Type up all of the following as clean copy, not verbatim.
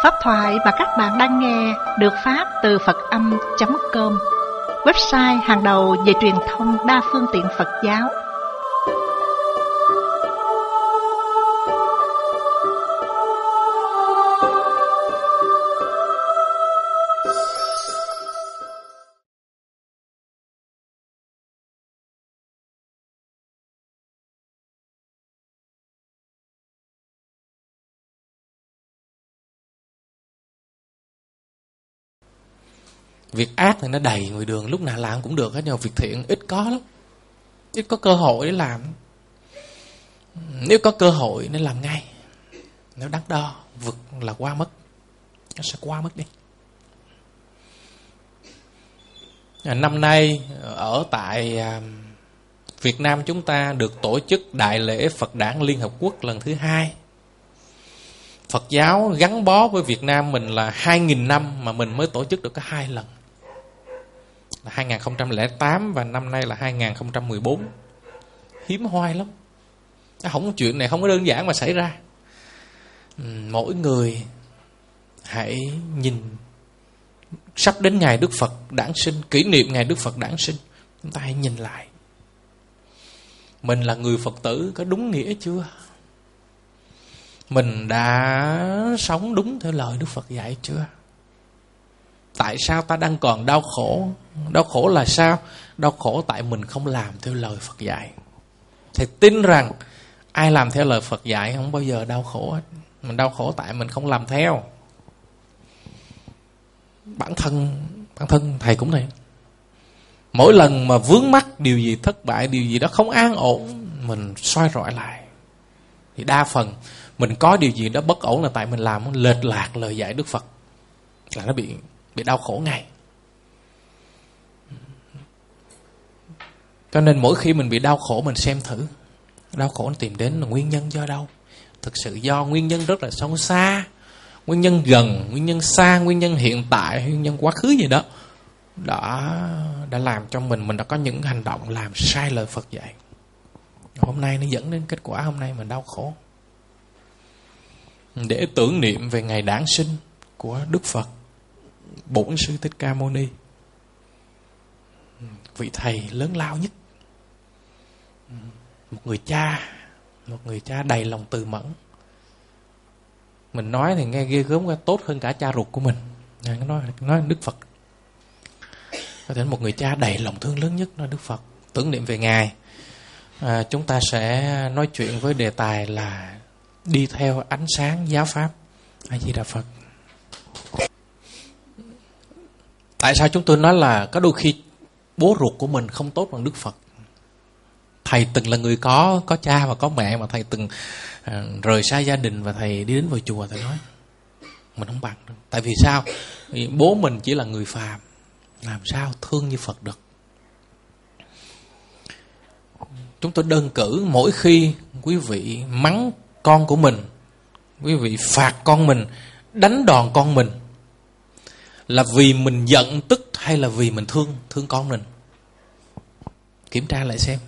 Pháp thoại mà các bạn đang nghe được phát từ Phật-âm.com, website hàng đầu về truyền thông đa phương tiện Phật giáo. Việc ác thì nó đầy ngoài đường, lúc nào làm cũng được hết, nhưng mà việc thiện ít có lắm, ít có cơ hội để làm. Nếu có cơ hội nên làm ngay, nếu đắn đo vượt là qua mất, nó sẽ qua mất đi. Năm nay ở tại Việt Nam chúng ta được tổ chức Đại lễ Phật Đản Liên Hợp Quốc lần thứ 2. Phật giáo gắn bó với Việt Nam mình là 2.000 năm mà mình mới tổ chức được có 2 lần, là 2008 và năm nay là 2014. Hiếm hoi lắm. Chuyện này không có đơn giản mà xảy ra. Mỗi người hãy nhìn, sắp đến ngày Đức Phật đản sinh, kỷ niệm ngày Đức Phật đản sinh, chúng ta hãy nhìn lại mình là người Phật tử có đúng nghĩa chưa? Mình đã sống đúng theo lời Đức Phật dạy chưa? Tại sao ta đang còn đau khổ? Đau khổ là sao? Đau khổ tại mình không làm theo lời Phật dạy. Thầy tin rằng ai làm theo lời Phật dạy không bao giờ đau khổ hết. Mình đau khổ tại mình không làm theo. Bản thân thầy cũng vậy. Mỗi lần mà vướng mắc điều gì thất bại, điều gì đó không an ổn, mình soi rọi lại. Thì đa phần mình có điều gì đó bất ổn là tại mình làm lệch lạc lời dạy Đức Phật, là nó bị đau khổ ngay. Cho nên mỗi khi mình bị đau khổ, mình xem thử đau khổ nó tìm đến là nguyên nhân do đâu. Thực sự do nguyên nhân rất là sâu xa, nguyên nhân gần, nguyên nhân xa, nguyên nhân hiện tại, nguyên nhân quá khứ gì đó đã làm cho mình đã có những hành động làm sai lời Phật dạy. Hôm nay nó dẫn đến kết quả hôm nay mình đau khổ. Để tưởng niệm về ngày đản sinh của Đức Phật Bổn Sư Thích Ca Mâu Ni, vị thầy lớn lao nhất, một người cha đầy lòng từ mẫn. Mình nói thì nghe ghê gớm, tốt hơn cả cha ruột của mình. Nói Đức Phật, có thể một người cha đầy lòng thương lớn nhất là Đức Phật. Tưởng niệm về Ngài, chúng ta sẽ nói chuyện với đề tài là đi theo ánh sáng giáo pháp. A Di Đà Phật. Tại sao chúng tôi nói là có đôi khi bố ruột của mình không tốt bằng Đức Phật? Thầy từng là người có cha và có mẹ, mà thầy từng rời xa gia đình và thầy đi đến vào chùa, thầy nói mình không bằng đâu. Tại vì sao? Vì bố mình chỉ là người phàm, làm sao thương như Phật được. Chúng tôi đơn cử mỗi khi quý vị mắng con của mình, quý vị phạt con mình, đánh đòn con mình, là vì mình giận tức hay là vì mình thương con mình? Kiểm tra lại xem.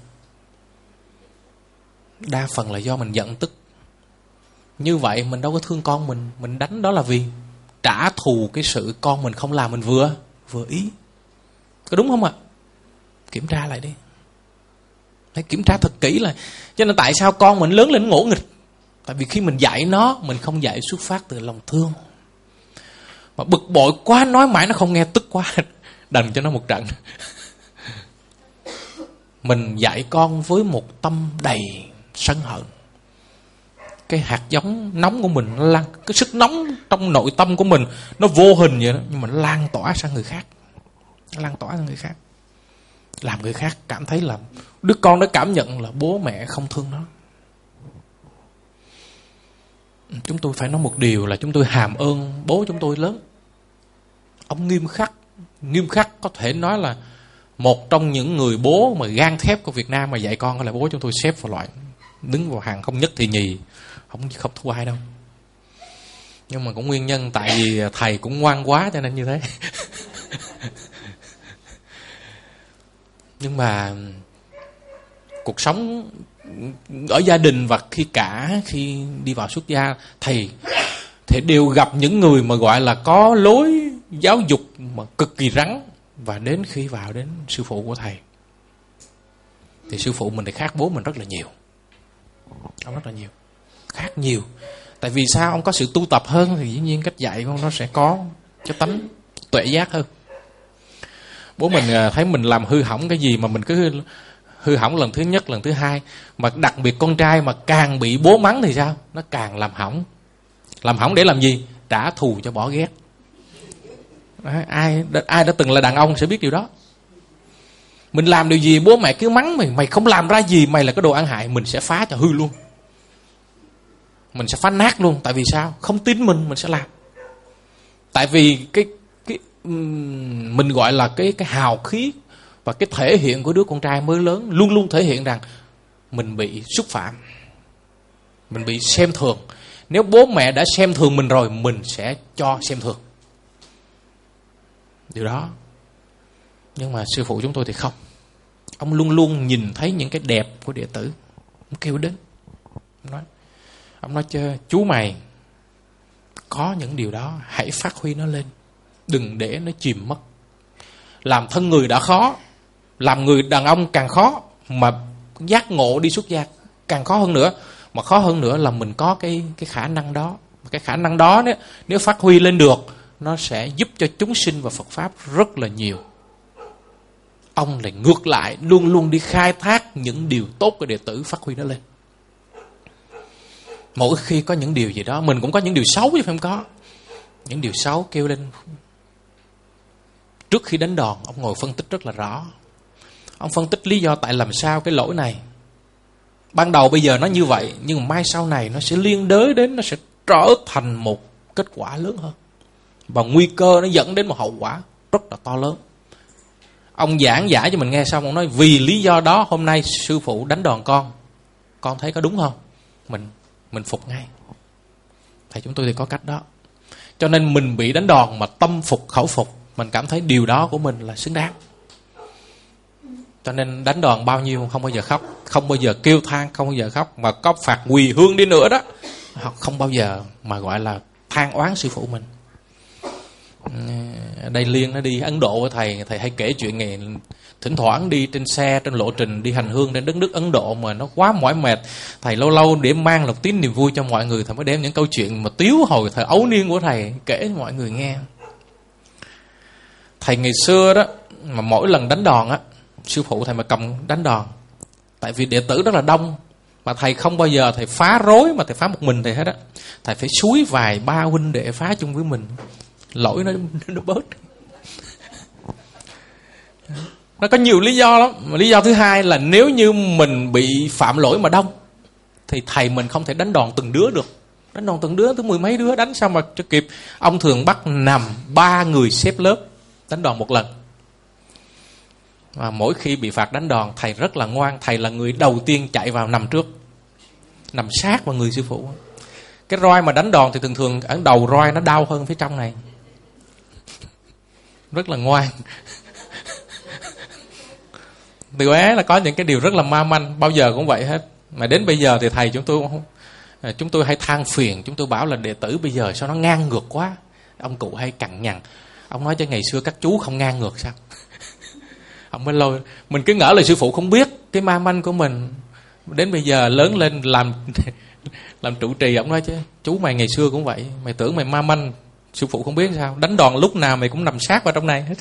Đa phần là do mình giận tức. Như vậy mình đâu có thương con mình đánh đó là vì trả thù cái sự con mình không làm mình vừa ý. Có đúng không ạ? Kiểm tra lại đi. Hãy kiểm tra thật kỹ là. Cho nên tại sao con mình lớn lên ngỗ nghịch? Tại vì khi mình dạy nó, mình không dạy xuất phát từ lòng thương. Mà bực bội quá, nói mãi nó không nghe, tức quá, đành cho nó một trận. Mình dạy con với một tâm đầy sân hận. Cái hạt giống nóng của mình, cái sức nóng trong nội tâm của mình, nó vô hình vậy đó, nhưng mà nó lan tỏa sang người khác. Làm người khác cảm thấy là đứa con nó cảm nhận là bố mẹ không thương nó. Chúng tôi phải nói một điều là chúng tôi hàm ơn bố chúng tôi lớn. Ông nghiêm khắc, có thể nói là một trong những người bố mà gan thép của Việt Nam mà dạy con là bố chúng tôi xếp vào loại đứng vào hàng không nhất thì nhì, không thua ai đâu. Nhưng mà cũng nguyên nhân tại vì thầy cũng ngoan quá cho nên như thế. Nhưng mà cuộc sống ở gia đình và khi đi vào xuất gia, thầy thì đều gặp những người mà gọi là có lối giáo dục mà cực kỳ rắn. Và đến khi vào đến sư phụ của thầy thì sư phụ mình thì khác bố mình rất là nhiều. Ông rất là nhiều, khác nhiều. Tại vì sao? Ông có sự tu tập hơn thì dĩ nhiên cách dạy của ông nó sẽ có cái tánh tuệ giác hơn. Bố mình thấy mình làm hư hỏng cái gì mà mình cứ hư hỏng lần thứ nhất, lần thứ hai. Mà đặc biệt con trai mà càng bị bố mắng thì sao? Nó càng làm hỏng. Làm hỏng để làm gì? Trả thù cho bỏ ghét. Ai đã từng là đàn ông sẽ biết điều đó. Mình làm điều gì bố mẹ cứ mắng mày không làm ra gì, mày là cái đồ ăn hại, mình sẽ phá cho hư luôn. Mình sẽ phá nát luôn. Tại vì sao? Không tin mình sẽ làm. Tại vì mình gọi là cái hào khí và cái thể hiện của đứa con trai mới lớn luôn luôn thể hiện rằng mình bị xúc phạm, mình bị xem thường. Nếu bố mẹ đã xem thường mình rồi, mình sẽ cho xem thường điều đó. Nhưng mà sư phụ chúng tôi thì không. Ông luôn luôn nhìn thấy những cái đẹp của đệ tử. Ông kêu đến, ông nói chứ chú mày có những điều đó, hãy phát huy nó lên, đừng để nó chìm mất. Làm thân người đã khó, làm người đàn ông càng khó, mà giác ngộ đi xuất gia càng khó hơn nữa. Mà khó hơn nữa là mình có cái khả năng đó. Cái khả năng đó nếu phát huy lên được, nó sẽ giúp cho chúng sinh và Phật Pháp rất là nhiều. Ông lại ngược lại, luôn luôn đi khai thác những điều tốt của đệ tử, phát huy nó lên. Mỗi khi có những điều gì đó, mình cũng có những điều xấu chứ phải không có. Những điều xấu kêu lên. Trước khi đánh đòn, ông ngồi phân tích rất là rõ. Ông phân tích lý do tại làm sao cái lỗi này. Ban đầu bây giờ nó như vậy, nhưng mà mai sau này nó sẽ liên đới đến, nó sẽ trở thành một kết quả lớn hơn. Và nguy cơ nó dẫn đến một hậu quả rất là to lớn. Ông giảng giải cho mình nghe xong, ông nói vì lý do đó hôm nay sư phụ đánh đòn con thấy có đúng không? Mình phục ngay. Thầy chúng tôi thì có cách đó. Cho nên mình bị đánh đòn mà tâm phục khẩu phục, mình cảm thấy điều đó của mình là xứng đáng. Cho nên đánh đòn bao nhiêu không bao giờ khóc, không bao giờ kêu than, không bao giờ khóc. Mà có phạt quỳ hương đi nữa đó, không bao giờ mà gọi là than oán sư phụ mình. Đây Liên nó đi Ấn Độ với thầy hay kể chuyện này. Thỉnh thoảng đi trên xe, trên lộ trình đi hành hương đến đất nước Ấn Độ mà nó quá mỏi mệt, thầy lâu lâu để mang một tí niềm vui cho mọi người, thầy mới đem những câu chuyện mà tiếu hồi thời ấu niên của thầy kể cho mọi người nghe. Thầy ngày xưa đó, mà mỗi lần đánh đòn á, sư phụ thầy mà cầm đánh đòn, tại vì đệ tử rất là đông, mà thầy không bao giờ thầy phá rối mà thầy phá một mình thầy hết á. Thầy phải xúi vài ba huynh đệ phá chung với mình, lỗi nó bớt. Nó có nhiều lý do lắm. Lý do thứ hai là nếu như mình bị phạm lỗi mà đông thì thầy mình không thể đánh đòn từng đứa được. Đánh đòn từng đứa, tới mười mấy đứa đánh sao mà cho kịp. Ông thường bắt nằm 3 người xếp lớp đánh đòn một lần. Và mỗi khi bị phạt đánh đòn, thầy rất là ngoan. Thầy là người đầu tiên chạy vào nằm trước, nằm sát vào người sư phụ. Cái roi mà đánh đòn thì thường ở đầu roi nó đau hơn phía trong này. Rất là ngoan. Từ bé là có những cái điều rất là ma manh, bao giờ cũng vậy hết. Mà đến bây giờ thì thầy chúng tôi hay than phiền, chúng tôi bảo là đệ tử bây giờ sao nó ngang ngược quá. Ông cụ hay cằn nhằn. Ông nói cho ngày xưa các chú không ngang ngược sao? Ông mới lôi. Mình cứ ngỡ là sư phụ không biết cái ma manh của mình. Đến bây giờ lớn lên làm trụ trì, ông nói chứ chú mày ngày xưa cũng vậy, mày tưởng mày ma manh, sư phụ không biết sao? Đánh đòn lúc nào mày cũng nằm sát vào trong này hết.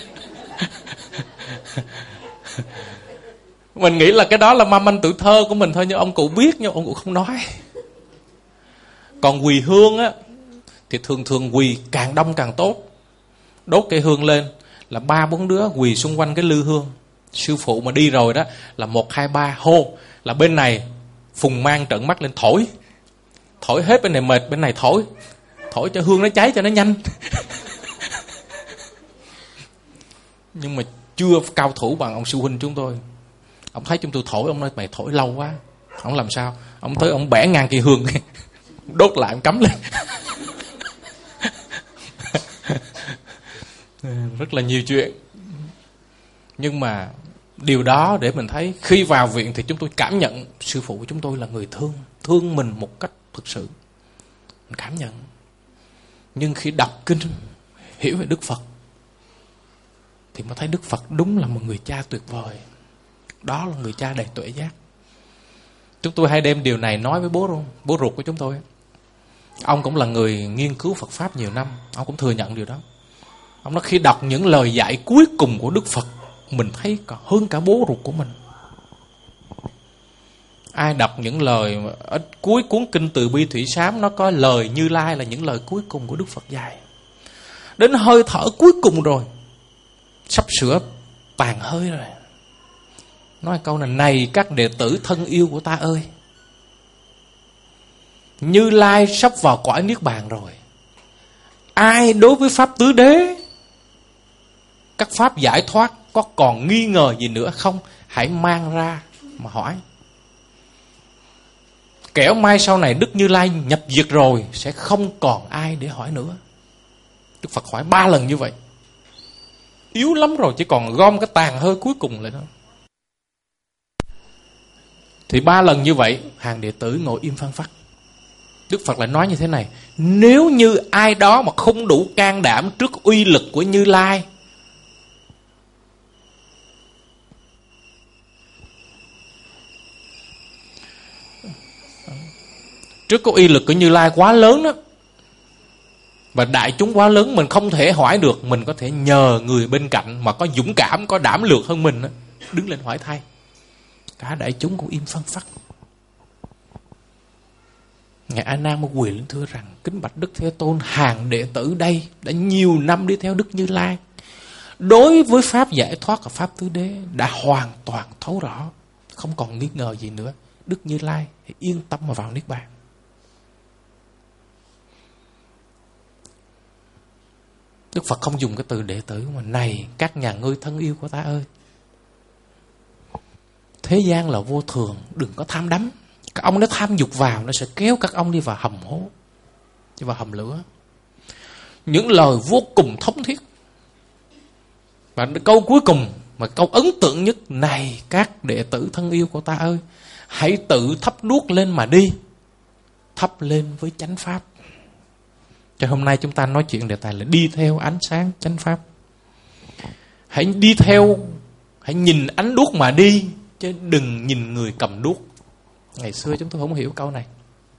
Mình nghĩ là cái đó là ma manh tuổi thơ của mình thôi, nhưng ông cụ biết nhưng ông cụ không nói. Còn quỳ hương á thì thường quỳ càng đông càng tốt. Đốt cây hương lên là 3-4 đứa quỳ xung quanh cái lư hương. Sư phụ mà đi rồi đó là 1, 2, 3 hô, là bên này phùng mang trợn mắt lên thổi hết, bên này mệt, bên này thổi cho hương nó cháy cho nó nhanh. Nhưng mà chưa cao thủ bằng ông sư huynh chúng tôi. Ông thấy chúng tôi thổi, ông nói mày thổi lâu quá. Ông làm sao? Ông tới ông bẻ ngang cây hương, đốt lại ông cắm lên. Rất là nhiều chuyện. Nhưng mà điều đó để mình thấy khi vào viện thì chúng tôi cảm nhận sư phụ của chúng tôi là người thương mình một cách thực sự. Mình cảm nhận. Nhưng khi đọc kinh, hiểu về Đức Phật, thì mới thấy Đức Phật đúng là một người cha tuyệt vời. Đó là người cha đầy tuệ giác. Chúng tôi hay đem điều này nói với bố ruột của chúng tôi. Ông cũng là người nghiên cứu Phật Pháp nhiều năm, ông cũng thừa nhận điều đó. Ông nói khi đọc những lời dạy cuối cùng của Đức Phật, mình thấy còn hơn cả bố ruột của mình. Ai đọc những lời ở cuối cuốn kinh Từ Bi Thủy Sám, nó có lời Như Lai là những lời cuối cùng của Đức Phật dạy. Đến hơi thở cuối cùng rồi, sắp sửa tàn hơi rồi, nói câu này: này các đệ tử thân yêu của ta ơi, Như Lai sắp vào cõi Niết Bàn rồi. Ai đối với Pháp Tứ Đế, các Pháp giải thoát có còn nghi ngờ gì nữa không? Hãy mang ra mà hỏi. Kẻo mai sau này Đức Như Lai nhập diệt rồi, sẽ không còn ai để hỏi nữa. Đức Phật hỏi 3 lần như vậy. Yếu lắm rồi, chỉ còn gom cái tàn hơi cuối cùng lại thôi. Thì 3 lần như vậy, hàng đệ tử ngồi im phăng phắc. Đức Phật lại nói như thế này: nếu như ai đó mà không đủ can đảm trước uy lực của Như Lai, trước cái uy lực của Như Lai quá lớn đó, và đại chúng quá lớn, mình không thể hỏi được, mình có thể nhờ người bên cạnh mà có dũng cảm, có đảm lược hơn mình đó, đứng lên hỏi thay. Cả đại chúng cũng im phăng phắc. Ngài A Nan mới quỳ lên thưa rằng: kính bạch Đức Thế Tôn, hàng đệ tử đây đã nhiều năm đi theo Đức Như Lai, đối với pháp giải thoát và pháp tứ đế đã hoàn toàn thấu rõ, không còn nghi ngờ gì nữa. Đức Như Lai hãy yên tâm mà vào Niết Bàn. Đức Phật không dùng cái từ đệ tử mà: này các nhà ngươi thân yêu của ta ơi, thế gian là vô thường, đừng có tham đắm. Các ông nó tham dục vào, nó sẽ kéo các ông đi vào hầm hố, đi vào hầm lửa. Những lời vô cùng thống thiết. Và câu cuối cùng, mà câu ấn tượng nhất: này các đệ tử thân yêu của ta ơi, hãy tự thắp đuốc lên mà đi, thắp lên với chánh pháp. Cho hôm nay chúng ta nói chuyện đề tài là đi theo ánh sáng chánh pháp. Hãy đi theo, hãy nhìn ánh đuốc mà đi, chứ đừng nhìn người cầm đuốc. Ngày xưa chúng tôi không hiểu câu này.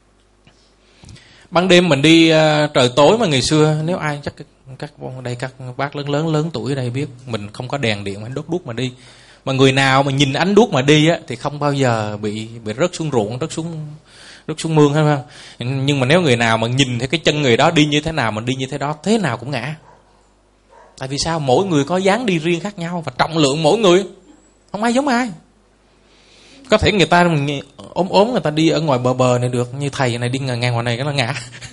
Ban đêm mình đi trời tối mà ngày xưa, nếu ai chắc các bác lớn tuổi ở đây biết, mình không có đèn điện, mình đốt đuốc mà đi. Mà người nào mà nhìn ánh đuốc mà đi á, thì không bao giờ bị rớt xuống ruộng, rớt xuống mương hết không? Nhưng mà nếu người nào mà nhìn thấy cái chân người đó đi như thế nào, mình đi như thế đó, thế nào cũng ngã. Tại vì sao? Mỗi người có dáng đi riêng khác nhau, và trọng lượng mỗi người không ai giống ai. Có thể người ta ốm người ta đi ở ngoài bờ này được, như thầy này đi ngang ngoài này cái nó ngã.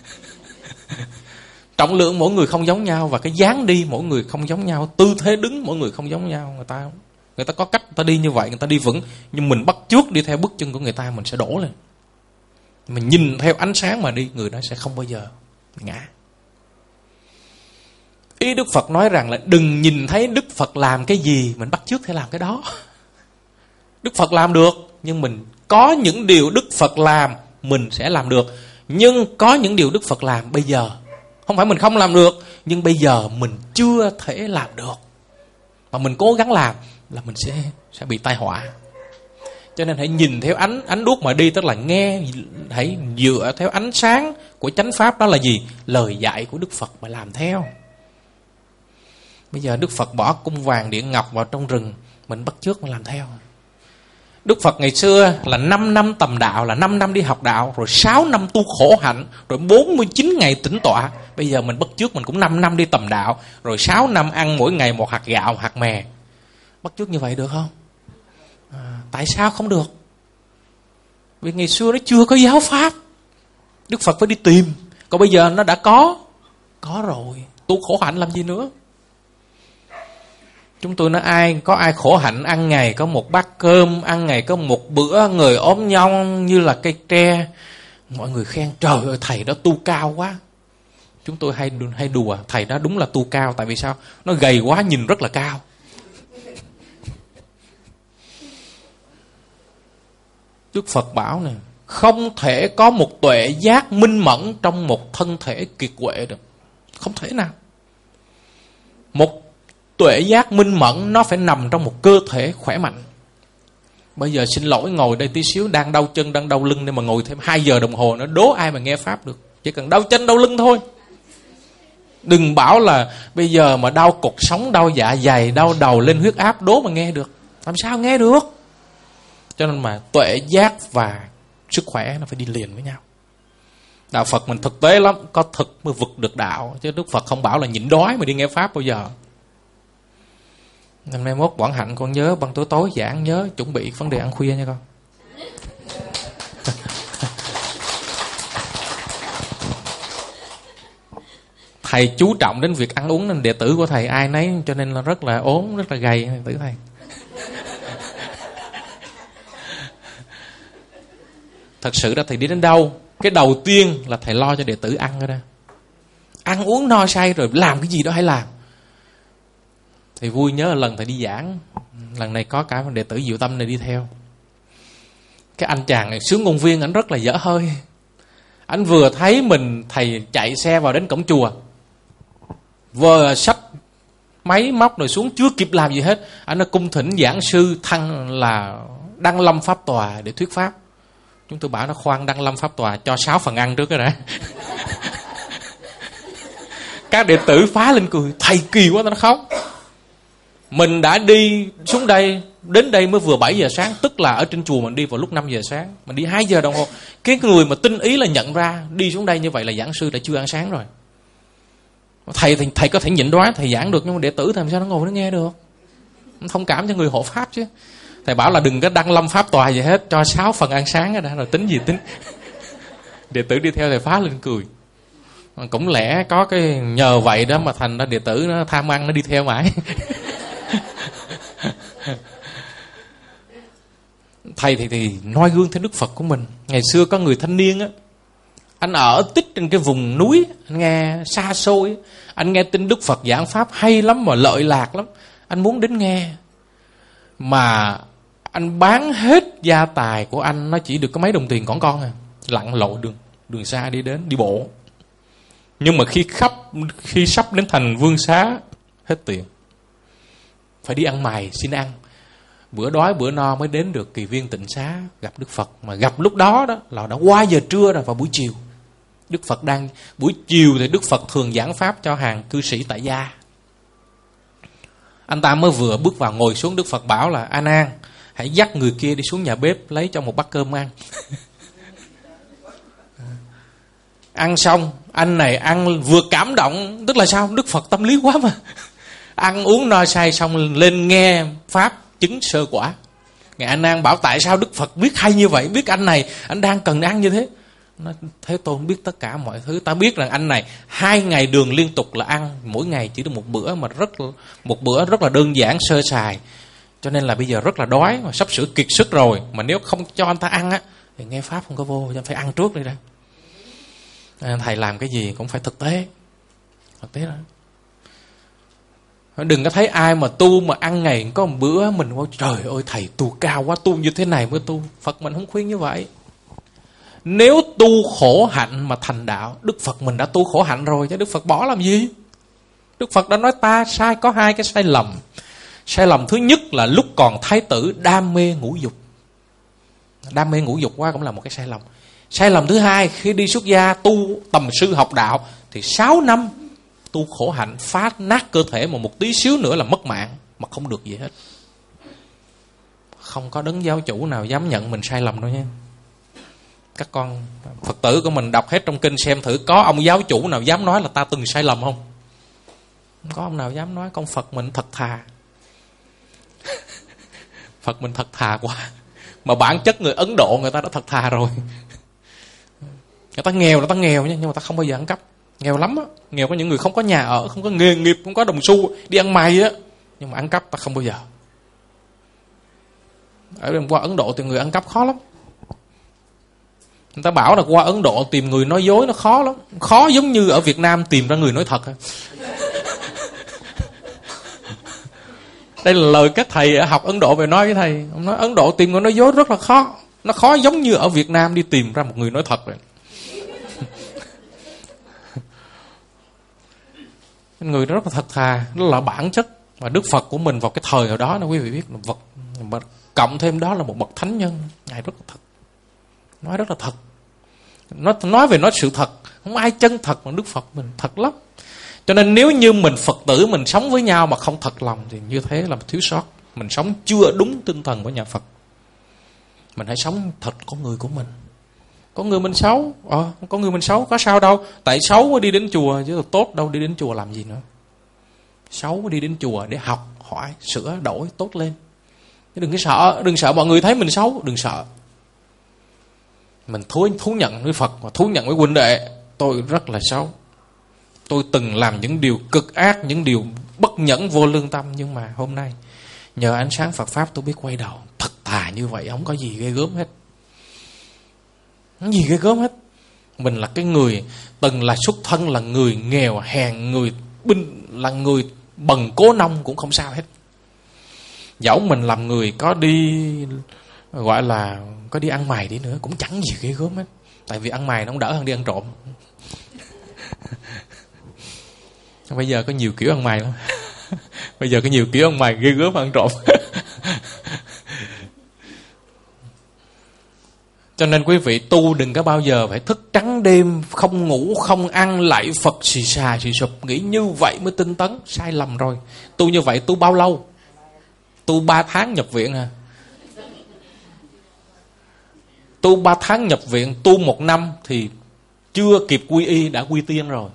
Trọng lượng mỗi người không giống nhau, và cái dáng đi mỗi người không giống nhau, tư thế đứng mỗi người không giống nhau. Người ta có cách người ta đi như vậy, người ta đi vững, nhưng mình bắt chước đi theo bước chân của người ta, mình sẽ đổ lên. Mình nhìn theo ánh sáng mà đi, người đó sẽ không bao giờ ngã. Ý Đức Phật nói rằng là đừng nhìn thấy Đức Phật làm cái gì mình bắt chước theo làm cái đó. Đức Phật làm được, nhưng mình có những điều Đức Phật làm mình sẽ làm được. Nhưng có những điều Đức Phật làm bây giờ, không phải mình không làm được, nhưng bây giờ mình chưa thể làm được, mà mình cố gắng làm là mình sẽ bị tai họa. Cho nên hãy nhìn theo ánh đuốc mà đi, tức là nghe, hãy dựa theo ánh sáng của chánh pháp. Đó là gì? Lời dạy của Đức Phật mà làm theo. Bây giờ Đức Phật bỏ cung vàng điện ngọc vào trong rừng, mình bắt chước mà làm theo. Đức Phật ngày xưa là 5 năm tầm đạo, là 5 năm đi học đạo, rồi 6 năm tu khổ hạnh, rồi 49 ngày tĩnh tọa. Bây giờ mình bắt chước, mình cũng 5 năm đi tầm đạo, rồi 6 năm ăn mỗi ngày 1 hạt gạo, hạt mè. Bắt chước như vậy được không? Tại sao không được? Vì ngày xưa nó chưa có giáo pháp, Đức Phật phải đi tìm. Còn bây giờ nó đã có rồi, tu khổ hạnh làm gì nữa? Chúng tôi nói có ai khổ hạnh ăn ngày có 1 bát cơm, ăn ngày có 1 bữa, người ốm nhong như là cây tre, mọi người khen trời ơi thầy đó tu cao quá. Chúng tôi hay đùa thầy đó đúng là tu cao. Tại vì sao? Nó gầy quá nhìn rất là cao. Đức Phật bảo này, không thể có một tuệ giác minh mẫn trong một thân thể kiệt quệ được. Không thể nào. Một tuệ giác minh mẫn nó phải nằm trong một cơ thể khỏe mạnh. Bây giờ xin lỗi ngồi đây tí xíu đang đau chân, đang đau lưng, nên mà ngồi thêm 2 giờ đồng hồ nữa, đố ai mà nghe Pháp được. Chỉ cần đau chân, đau lưng thôi. Đừng bảo là bây giờ mà đau cột sống, đau dạ dày, đau đầu, lên huyết áp, đố mà nghe được. Làm sao nghe được? Cho nên mà tuệ giác và sức khỏe nó phải đi liền với nhau. Đạo Phật mình thực tế lắm, có thực mới vực được đạo. Chứ Đức Phật không bảo là nhịn đói mà đi nghe Pháp bao giờ. Nên mai mốt Quảng Hạnh con nhớ ban tối tối giảng nhớ chuẩn bị vấn đề ăn khuya nha con. Thầy chú trọng đến việc ăn uống nên đệ tử của thầy ai nấy cho nên là rất là ốm, rất là gầy đệ tử thầy. Thật sự ra thầy đi đến đâu, cái đầu tiên là thầy lo cho đệ tử ăn rồi đó. Ăn uống no say rồi làm cái gì đó hãy làm. Thầy vui nhớ lần thầy đi giảng, lần này có cả đệ tử Diệu Tâm này đi theo. Cái anh chàng này sướng ngôn viên, ảnh rất là dở hơi. Ảnh vừa thấy mình thầy chạy xe vào đến cổng chùa, vừa xách máy móc rồi xuống, chưa kịp làm gì hết, anh đã cung thỉnh giảng sư thăng là Đăng Lâm Pháp Tòa để thuyết pháp. Chúng tôi bảo nó khoan Đăng Lâm Pháp Tòa, cho 6 phần ăn trước cái đã. Các đệ tử phá lên cười, thầy kỳ quá, nó khóc. Mình đã đi xuống đây, đến đây mới vừa 7 giờ sáng, tức là ở trên chùa mình đi vào lúc 5 giờ sáng, mình đi 2 giờ đồng hồ. Cái người mà tinh ý là nhận ra đi xuống đây như vậy là giảng sư đã chưa ăn sáng rồi. Thầy có thể nhịn đói thầy giảng được, nhưng mà đệ tử thầy làm sao nó ngồi nó nghe được? Thông cảm cho người hộ pháp chứ. Thầy bảo là đừng có Đăng Lâm Pháp Tòa gì hết, cho 6 phần ăn sáng đó đã, rồi tính gì tính. Đệ tử đi theo thầy phá lên cười. Cũng lẽ có cái nhờ vậy đó mà thành ra đệ tử nó tham ăn, nó đi theo mãi. Thầy thì noi gương theo Đức Phật của mình. Ngày xưa có người thanh niên á, anh ở tích trên cái vùng núi, anh nghe xa xôi, anh nghe tin Đức Phật giảng pháp hay lắm mà lợi lạc lắm, anh muốn đến nghe. Mà anh bán hết gia tài của anh, nó chỉ được có mấy đồng tiền còn con à, lặn lội đường xa đi đến, đi bộ. Nhưng mà khi sắp đến thành Vương Xá, hết tiền, phải đi ăn mày xin ăn. Bữa đói bữa no mới đến được Kỳ Viên Tịnh Xá gặp Đức Phật. Mà gặp lúc đó đó là đã qua giờ trưa rồi, vào buổi chiều. Đức Phật đang buổi chiều thì Đức Phật thường giảng pháp cho hàng cư sĩ tại gia. Anh ta mới vừa bước vào ngồi xuống, Đức Phật bảo là A Nan, hãy dắt người kia đi xuống nhà bếp lấy cho một bát cơm ăn. Ăn xong, anh này ăn vừa cảm động, tức là sao? Đức Phật tâm lý quá mà. Ăn uống no say xong lên nghe pháp chứng sơ quả. Ngài A Nan bảo tại sao Đức Phật biết hay như vậy, biết anh này anh đang cần ăn như thế. Nó Thế Tôn biết tất cả mọi thứ. Ta biết rằng anh này 2 ngày đường liên tục là ăn, mỗi ngày chỉ được một bữa, mà một bữa rất là đơn giản sơ sài. Cho nên là bây giờ rất là đói, mà sắp sửa kiệt sức rồi. Mà nếu không cho anh ta ăn á thì nghe pháp không có vô, cho phải ăn trước đi đã. Thầy làm cái gì cũng phải thực tế đó. Đừng có thấy ai mà tu mà ăn ngày có một bữa mình nói trời ơi thầy tu cao quá, tu như thế này mới tu. Phật mình không khuyên như vậy. Nếu tu khổ hạnh mà thành đạo, Đức Phật mình đã tu khổ hạnh rồi chứ Đức Phật bỏ làm gì? Đức Phật đã nói ta sai có 2 cái sai lầm. Sai lầm thứ nhất là lúc còn thái tử đam mê ngũ dục. Đam mê ngũ dục quá cũng là một cái sai lầm. Sai lầm thứ 2, khi đi xuất gia tu tầm sư học đạo thì 6 năm tu khổ hạnh, phá nát cơ thể mà một tí xíu nữa là mất mạng, mà không được gì hết. Không có đấng giáo chủ nào dám nhận mình sai lầm đâu nha. Các con Phật tử của mình đọc hết trong kinh xem thử, có ông giáo chủ nào dám nói là ta từng sai lầm không? Không có ông nào dám nói. Con Phật mình thật thà. Phật mình thật thà quá. Mà bản chất người Ấn Độ người ta đã thật thà rồi. Người ta nghèo nha, nhưng mà ta không bao giờ ăn cắp. Nghèo lắm á. Nghèo có những người không có nhà ở, không có nghề nghiệp, không có đồng xu, đi ăn mày á, nhưng mà ăn cắp ta không bao giờ. Ở bên qua Ấn Độ thì người ăn cắp khó lắm. Người ta bảo là qua Ấn Độ tìm người nói dối nó khó lắm. Khó giống như ở Việt Nam tìm ra người nói thật. Đây là lời các thầy ở học Ấn Độ về nói với thầy. Ông nói Ấn Độ tìm người nói dối rất là khó. Nó khó giống như ở Việt Nam đi tìm ra một người nói thật vậy. Người đó rất là thật thà, đó là bản chất. Và Đức Phật của mình vào cái thời hồi đó, quý vị biết, là vật mà cộng thêm đó là một bậc thánh nhân. Ngài rất là thật, nói rất là thật. Nói về nói sự thật, không ai chân thật bằng Đức Phật mình, thật lắm. Cho nên nếu như mình Phật tử mình sống với nhau mà không thật lòng thì như thế là thiếu sót. Mình sống chưa đúng tinh thần của nhà Phật. Mình hãy sống thật con người của mình. Con người mình xấu, con người mình xấu có sao đâu. Tại xấu mới đi đến chùa, chứ tốt đâu đi đến chùa làm gì nữa. Xấu mới đi đến chùa để học, hỏi, sửa, đổi, tốt lên. Chứ đừng sợ mọi người thấy mình xấu, đừng sợ. Mình thú nhận với Phật và thú nhận với huynh đệ, tôi rất là xấu. Tôi từng làm những điều cực ác, những điều bất nhẫn vô lương tâm. Nhưng mà hôm nay nhờ ánh sáng Phật Pháp tôi biết quay đầu. Thật thà như vậy, không có gì ghê gớm hết. Không gì ghê gớm hết. Mình là cái người từng là xuất thân là người nghèo hèn, là người bần cố nông cũng không sao hết. Dẫu mình làm người có đi gọi là có đi ăn mày đi nữa cũng chẳng gì ghê gớm hết. Tại vì ăn mày nó cũng đỡ hơn đi ăn trộm. Bây giờ có nhiều kiểu ăn mày lắm. Bây giờ có nhiều kiểu ăn mày ghê gớm hơn ăn trộm. Cho nên quý vị tu đừng có bao giờ phải thức trắng đêm, không ngủ, không ăn, lạy Phật xì xà xì sụp. Nghĩ như vậy mới tinh tấn. Sai lầm rồi. Tu như vậy tu bao lâu? Tu 3 tháng nhập viện à? Tu 3 tháng nhập viện, tu 1 năm thì chưa kịp quy y đã quy tiên rồi.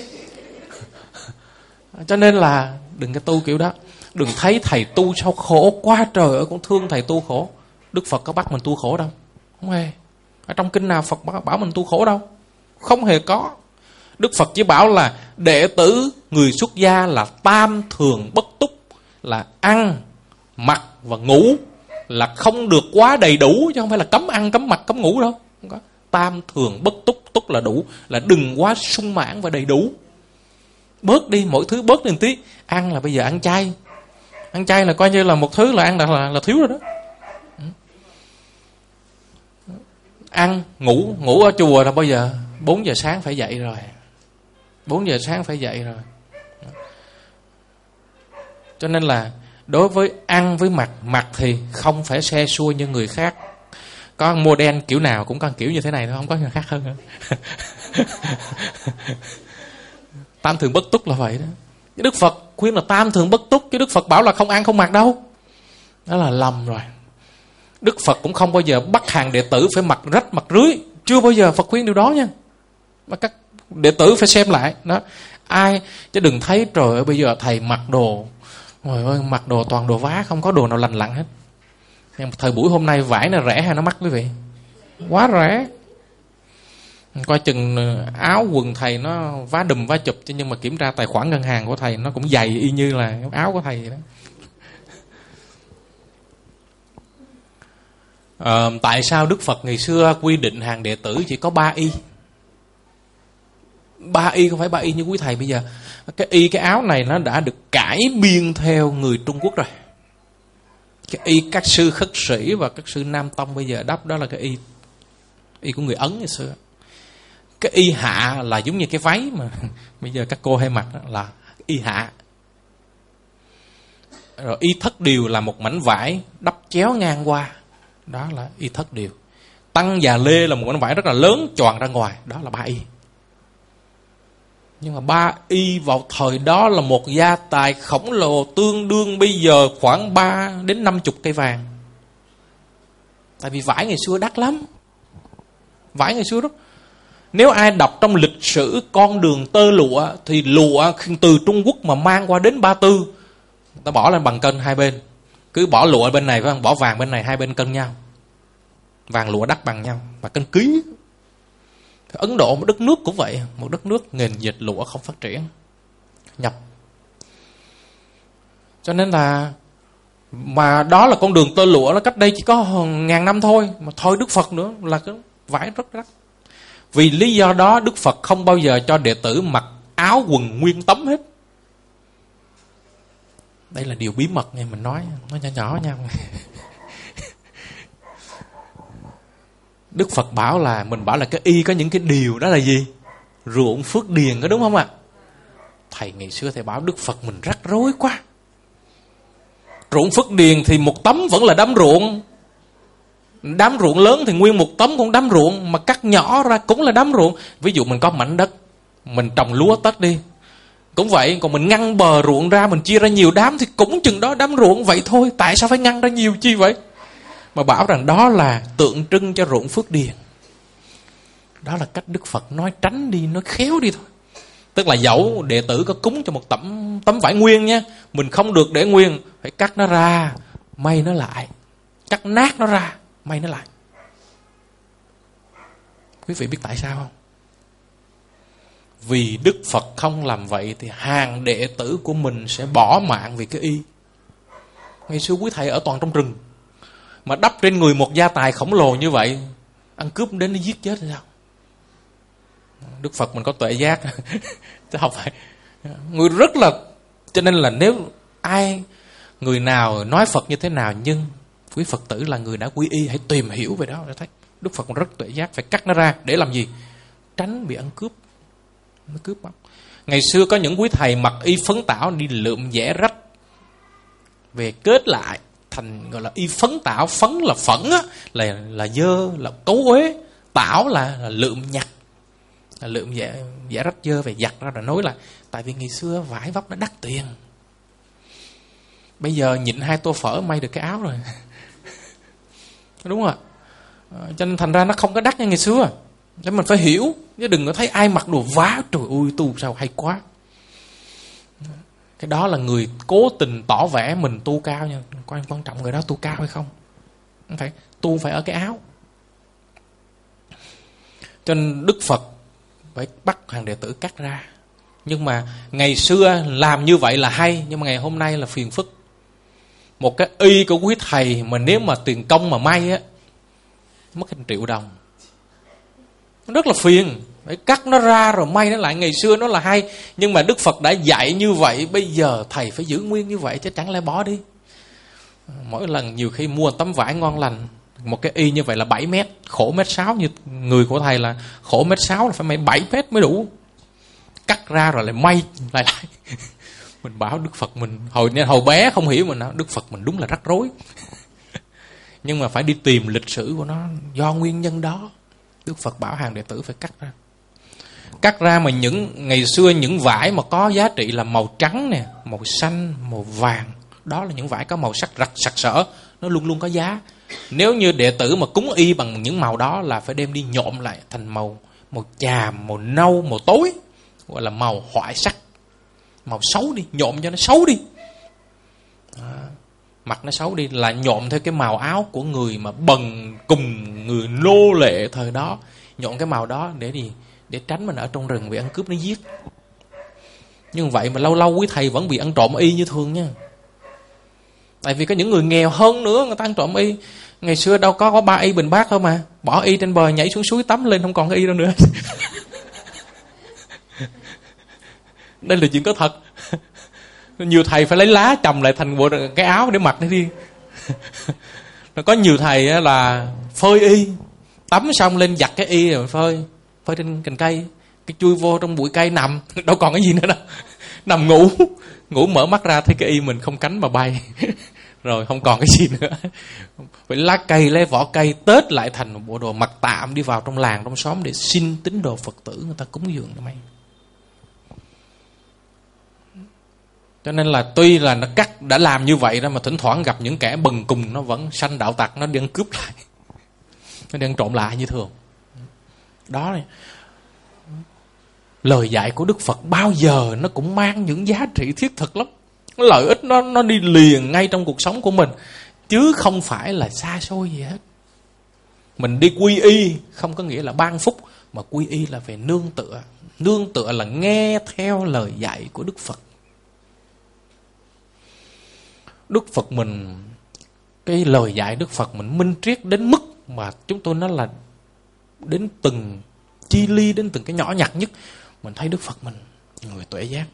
Cho nên là đừng có tu kiểu đó. Đừng thấy thầy tu sao khổ quá trời ơi, con thương thầy tu khổ. Đức Phật có bắt mình tu khổ đâu. Không hề. Ở trong kinh nào Phật bảo mình tu khổ đâu. Không hề có. Đức Phật chỉ bảo là đệ tử người xuất gia là tam thường bất túc, là ăn, mặc và ngủ là không được quá đầy đủ, chứ không phải là cấm ăn, cấm mặc, cấm ngủ đâu. Không có. Tam thường bất túc, túc là đủ, là đừng quá sung mãn và đầy đủ. Bớt đi, mỗi thứ bớt đi một tí. Ăn là bây giờ ăn chay. Ăn chay là coi như là một thứ là ăn là thiếu rồi đó. Ăn, ngủ ở chùa là bây giờ 4 giờ sáng phải dậy rồi. 4 giờ sáng phải dậy rồi. Cho nên là đối với ăn với mặc thì không phải xe xua như người khác. Có model kiểu nào cũng có kiểu như thế này thôi, không có người khác hơn nữa. Tam thường bất túc là vậy đó. Đức Phật khuyên là tam thường bất túc, chứ Đức Phật bảo là không ăn không mặc đâu. Đó là lầm rồi. Đức Phật cũng không bao giờ bắt hàng đệ tử phải mặc rách mặc rưới. Chưa bao giờ Phật khuyên điều đó nha. Mà các đệ tử phải xem lại đó. Ai chứ đừng thấy trời ơi bây giờ thầy mặc đồ, trời ơi mặc đồ toàn đồ vá, không có đồ nào lành lặn hết. Nhưng thời buổi hôm nay vải nó rẻ hay nó mắc quý vị? Quá rẻ. Coi chừng áo quần thầy nó vá đùm vá chụp, nhưng mà kiểm tra tài khoản ngân hàng của thầy nó cũng dày y như là áo của thầy vậy đó. Tại sao Đức Phật ngày xưa quy định hàng đệ tử chỉ có 3 y? 3 y không phải 3 y như quý thầy bây giờ. Cái áo này nó đã được cải biên theo người Trung Quốc rồi. Cái y các sư khất sĩ và các sư Nam Tông bây giờ đắp đó là cái y của người Ấn ngày xưa. Cái y hạ là giống như cái váy mà bây giờ các cô hay mặc là y hạ. Rồi y thất điều là một mảnh vải đắp chéo ngang qua, đó là y thất điều. Tăng và lê là một mảnh vải rất là lớn choàng ra ngoài, đó là 3 y. Nhưng mà 3 y vào thời đó là một gia tài khổng lồ, tương đương bây giờ khoảng 3 đến 50 cây vàng. Tại vì vải ngày xưa đắt lắm. Vải ngày xưa đó. Nếu ai đọc trong lịch sử con đường tơ lụa thì lụa từ Trung Quốc mà mang qua đến Ba Tư, ta bỏ lên bằng cân hai bên. Cứ bỏ lụa bên này phải không? Bỏ vàng bên này, hai bên cân nhau. Vàng lụa đắt bằng nhau và cân ký. Ấn Độ một đất nước cũng vậy, một đất nước nền dịch lụa không phát triển, nhập. Cho nên là mà đó là con đường tơ lụa, nó cách đây chỉ có 1000 năm thôi, mà thôi Đức Phật nữa là cái vải rất đắt. Vì lý do đó Đức Phật không bao giờ cho đệ tử mặc áo quần nguyên tấm hết. Đây là điều bí mật nha, mình nói nhỏ nhỏ nha. Đức Phật bảo là, mình bảo là cái y có những cái điều đó là gì? Ruộng phước điền đó, đúng không ạ? Thầy ngày xưa thầy bảo Đức Phật mình rắc rối quá. Ruộng Phước Điền thì một tấm vẫn là đám ruộng. Đám ruộng lớn thì nguyên một tấm cũng đám ruộng, mà cắt nhỏ ra cũng là đám ruộng. Ví dụ mình có mảnh đất, mình trồng lúa tất đi, cũng vậy. Còn mình ngăn bờ ruộng ra, mình chia ra nhiều đám thì cũng chừng đó đám ruộng vậy thôi. Tại sao phải ngăn ra nhiều chi vậy? Mà bảo rằng đó là tượng trưng cho ruộng Phước Điền. Đó là cách Đức Phật nói tránh đi, nói khéo đi thôi. Tức là dẫu đệ tử có cúng cho một tấm vải nguyên nha, mình không được để nguyên, phải cắt nó ra, may nó lại. Cắt nát nó ra, may nó lại. Quý vị biết tại sao không? Vì Đức Phật không làm vậy thì hàng đệ tử của mình sẽ bỏ mạng vì cái y. Ngày xưa quý thầy ở toàn trong rừng, mà đắp trên người một gia tài khổng lồ như vậy, ăn cướp đến nó giết chết thì sao? Đức Phật mình có tuệ giác chứ không phải người rất là. Cho nên là nếu người nào nói Phật như thế nào, nhưng quý Phật tử là người đã quy y, hãy tìm hiểu về đó để thấy Đức Phật còn rất tuệ giác. Phải cắt nó ra để làm gì? Tránh bị ăn cướp. Nó cướp bóc. Ngày xưa có những quý thầy mặc y phấn tảo đi lượm vẽ rách, về kết lại thành gọi là y phấn tảo. Phấn là phẫn á, là dơ, là cấu uế. Tảo là lượm nhặt, là lượm vẽ rách dơ về giặt ra. Rồi nói là tại vì ngày xưa vải vóc nó đắt tiền, bây giờ nhịn 2 tô phở may được cái áo rồi. Đúng không ạ? Cho nên thành ra nó không có đắt như ngày xưa. Để mình phải hiểu, chứ đừng có thấy ai mặc đồ vá, trời ơi tu sao hay quá. Cái đó là người cố tình tỏ vẻ mình tu cao nha. Quan trọng người đó tu cao hay không. Phải tu phải ở cái áo. Cho nên Đức Phật phải bắt hàng đệ tử cắt ra. Nhưng mà ngày xưa làm như vậy là hay, nhưng mà ngày hôm nay là phiền phức. Một cái y của quý thầy mà nếu mà tiền công mà may á, mất 1 triệu đồng. Nó rất là phiền. Phải cắt nó ra rồi may nó lại. Ngày xưa nó là hay, nhưng mà Đức Phật đã dạy như vậy, bây giờ thầy phải giữ nguyên như vậy, chứ chẳng lẽ bỏ đi. Mỗi lần nhiều khi mua tấm vải ngon lành, một cái y như vậy là 7 mét, khổ 1,6 m. Như người của thầy là khổ 1,6 m là phải may 7 mét mới đủ. Cắt ra rồi lại may lại. Mình bảo Đức Phật mình hồi bé không hiểu, mình nói Đức Phật mình đúng là rắc rối. Nhưng mà phải đi tìm lịch sử của nó, do nguyên nhân đó Đức Phật bảo hàng đệ tử phải cắt ra. Cắt ra mà ngày xưa những vải mà có giá trị là màu trắng nè, màu xanh, màu vàng, đó là những vải có màu sắc sặc sỡ, nó luôn luôn có giá. Nếu như đệ tử mà cúng y bằng những màu đó là phải đem đi nhộm lại thành màu chàm, màu nâu, màu tối, gọi là màu hoại sắc, màu xấu đi, nhộm cho nó xấu đi. Mặt nó xấu đi là nhộm theo cái màu áo của người mà bần cùng người nô lệ thời đó, nhộm cái màu đó để tránh mình ở trong rừng bị ăn cướp nó giết. Nhưng vậy mà lâu lâu quý thầy vẫn bị ăn trộm y như thường nha. Tại vì có những người nghèo hơn nữa, người ta ăn trộm y. Ngày xưa đâu có 3 y bình bát thôi mà, bỏ y trên bờ nhảy xuống suối tắm lên không còn cái y đâu nữa. Đây là chuyện có thật. Nhiều thầy phải lấy lá chồng lại thành bộ cái áo để mặc nó đi. Có nhiều thầy là phơi y, tắm xong lên giặt cái y rồi phơi trên cành cây, cái chui vô trong bụi cây nằm, đâu còn cái gì nữa đâu. Nằm ngủ mở mắt ra thấy cái y mình không cánh mà bay. Rồi không còn cái gì nữa. Phải lá cây, lấy vỏ cây tết lại thành một bộ đồ mặc tạm, đi vào trong làng trong xóm để xin tín đồ Phật tử người ta cúng dường cho mày. Cho nên là tuy là nó cắt đã làm như vậy đó, mà thỉnh thoảng gặp những kẻ bần cùng nó vẫn sanh đạo tặc, nó đi ăn cướp lại, nó đi ăn trộm lại như thường. Đó này, lời dạy của Đức Phật bao giờ nó cũng mang những giá trị thiết thực lắm. Lợi ích nó đi liền ngay trong cuộc sống của mình, chứ không phải là xa xôi gì hết. Mình đi quy y không có nghĩa là ban phúc, mà quy y là về nương tựa. Nương tựa là nghe theo lời dạy của Đức Phật. Đức Phật mình, cái lời dạy Đức Phật mình minh triết đến mức mà chúng tôi nói là đến từng chi ly, đến từng cái nhỏ nhặt nhất, mình thấy Đức Phật mình người tuệ giác.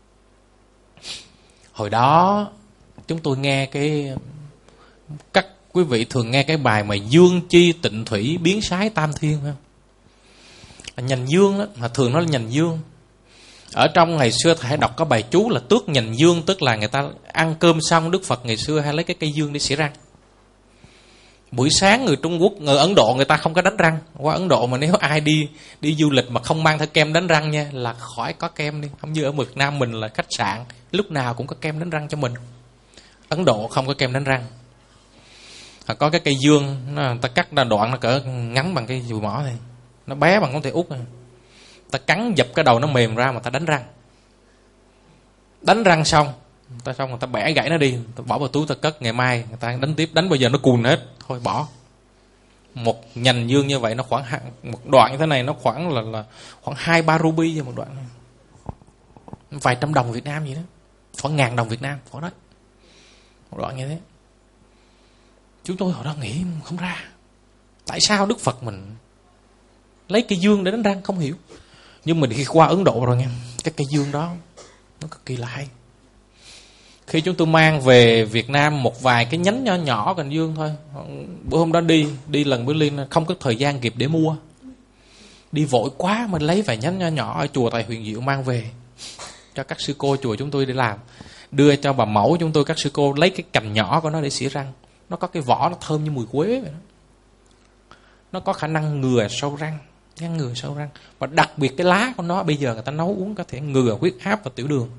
Hồi đó chúng tôi nghe các quý vị thường nghe cái bài mà dương chi tịnh thủy biến sái tam thiên không? Nhành dương đó, mà thường nó là nhành dương. Ở trong ngày xưa thầy đọc có bài chú là tước nhành dương, tức là người ta ăn cơm xong Đức Phật ngày xưa hay lấy cái cây dương để xỉa răng. Buổi sáng người Trung Quốc, người Ấn Độ người ta không có đánh răng. Qua Ấn Độ mà nếu ai đi du lịch mà không mang theo kem đánh răng nha, là khỏi có kem đi. Không như ở Việt Nam mình là khách sạn lúc nào cũng có kem đánh răng cho mình. Ấn Độ không có kem đánh răng. Có cái cây dương, người ta cắt ra đoạn nó cỡ ngắn bằng cái dùi mỏ này, nó bé bằng ngón tay út này. Ta cắn dập cái đầu nó mềm ra mà ta đánh răng. Đánh răng xong người ta bẻ gãy nó đi, ta bỏ vào túi ta cất, ngày mai người ta đánh tiếp, đánh bao giờ nó cùn hết, thôi bỏ. Một nhành dương như vậy nó khoảng một đoạn như thế này nó khoảng là khoảng 2-3 ruby cho một đoạn này. Vài trăm đồng Việt Nam gì đó, khoảng 1.000 đồng Việt Nam khoảng đó. Một đoạn như thế. Chúng tôi hồi đó nghĩ không ra, tại sao Đức Phật mình lấy cây dương để đánh răng, không hiểu. Nhưng mình khi qua Ấn Độ rồi nghe, cái cây dương đó nó cực kỳ là hay. Khi chúng tôi mang về Việt Nam một vài cái nhánh nhỏ nhỏ cành dương thôi. Bữa hôm đó đi lần Berlin không có thời gian kịp để mua. Đi vội quá mình lấy vài nhánh nhỏ nhỏ ở chùa Thầy Huyền Diệu mang về cho các sư cô chùa chúng tôi để làm. Đưa cho bà mẫu chúng tôi, các sư cô lấy cái cành nhỏ của nó để xỉa răng. Nó có cái vỏ nó thơm như mùi quế vậy đó. Nó có khả năng ngừa sâu răng, ngăn ngừa sâu răng. Và đặc biệt cái lá của nó bây giờ người ta nấu uống có thể ngừa huyết áp và tiểu đường.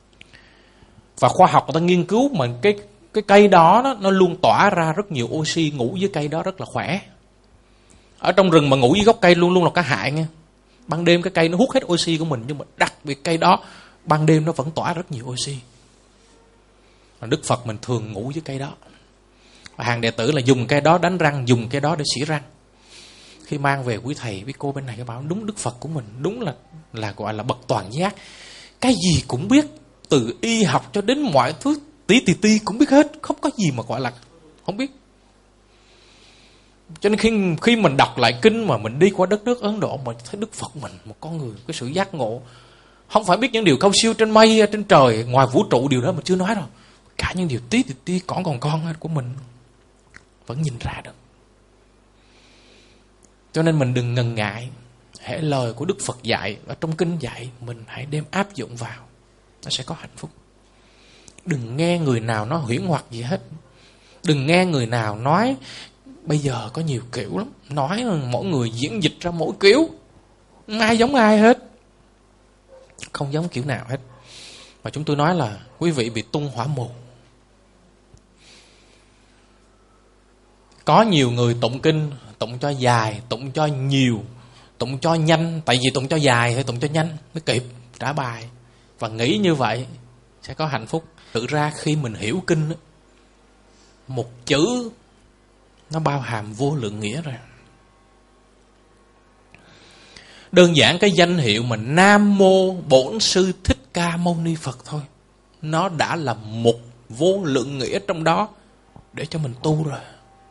Và khoa học người ta nghiên cứu mà cái cây đó nó luôn tỏa ra rất nhiều oxy, ngủ dưới cây đó rất là khỏe. Ở trong rừng mà ngủ dưới gốc cây luôn luôn là có hại nha. Ban đêm cái cây nó hút hết oxy của mình, nhưng mà đặc biệt cây đó ban đêm nó vẫn tỏa rất nhiều oxy. Và Đức Phật mình thường ngủ dưới cây đó. Và hàng đệ tử là dùng cây đó đánh răng, dùng cây đó để xỉa răng. Khi mang về quý thầy quý cô bên này các bảo đúng Đức Phật của mình đúng là gọi là bậc toàn giác, cái gì cũng biết, từ y học cho đến mọi thứ tí cũng biết hết, không có gì mà gọi là không biết. Cho nên khi mình đọc lại kinh mà mình đi qua đất nước Ấn Độ mà thấy Đức Phật mình một con người cái sự giác ngộ, không phải biết những điều cao siêu trên mây trên trời ngoài vũ trụ, điều đó mình chưa nói đâu, cả những điều tí còn của mình vẫn nhìn ra được. Cho nên mình đừng ngần ngại, hễ lời của Đức Phật dạy ở trong kinh dạy mình hãy đem áp dụng vào, nó sẽ có hạnh phúc. Đừng nghe người nào nói huyễn hoặc gì hết. Đừng nghe người nào nói, bây giờ có nhiều kiểu lắm, nói mỗi người diễn dịch ra mỗi kiểu, ai giống ai hết, không giống kiểu nào hết. Mà chúng tôi nói là quý vị bị tung hỏa mù. Có nhiều người tụng kinh, tụng cho dài, tụng cho nhiều, tụng cho nhanh. Tại vì tụng cho dài hay tụng cho nhanh mới kịp trả bài. Và nghĩ như vậy sẽ có hạnh phúc. Tự ra khi mình hiểu kinh, một chữ nó bao hàm vô lượng nghĩa rồi. Đơn giản cái danh hiệu mà Nam Mô Bổn Sư Thích Ca Mâu Ni Phật thôi, nó đã là một vô lượng nghĩa trong đó để cho mình tu rồi.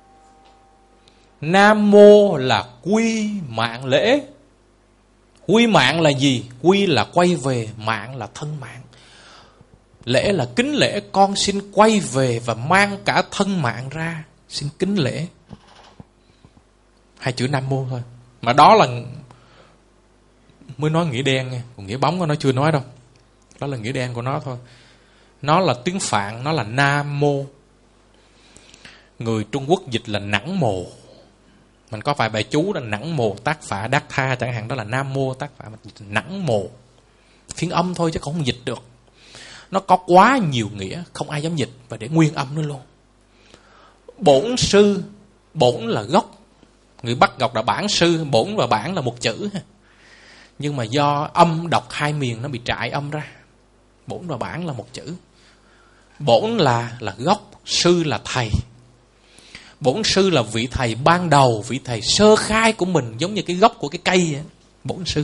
Nam Mô là quy mạng lễ. Quy mạng là gì? Quy là quay về, mạng là thân mạng. Lễ là kính lễ, con xin quay về và mang cả thân mạng ra, xin kính lễ. Hai chữ Nam Mô thôi. Mà đó là mới nói nghĩa đen nha, còn nghĩa bóng nó chưa nói đâu. Đó là nghĩa đen của nó thôi. Nó là tiếng Phạn, nó là Nam Mô. Người Trung Quốc dịch là nẵng mồ. Mình có vài bài chú là nẵng mồ tác phạ đắc tha chẳng hạn, đó là Nam Mô tác phạ, mình dịch nẵng mồ. Phiên âm thôi chứ không dịch được. Nó có quá nhiều nghĩa, không ai dám dịch, và để nguyên âm nữa luôn. Bổn sư, bổn là gốc. Người Bắc Ngọc là bản sư, bổn và bản là một chữ. Nhưng mà do âm đọc hai miền nó bị trại âm ra. Bổn và bản là một chữ. Bổn là gốc, sư là thầy. Bổn sư là vị thầy ban đầu, vị thầy sơ khai của mình, giống như cái gốc của cái cây vậy. Bổn sư.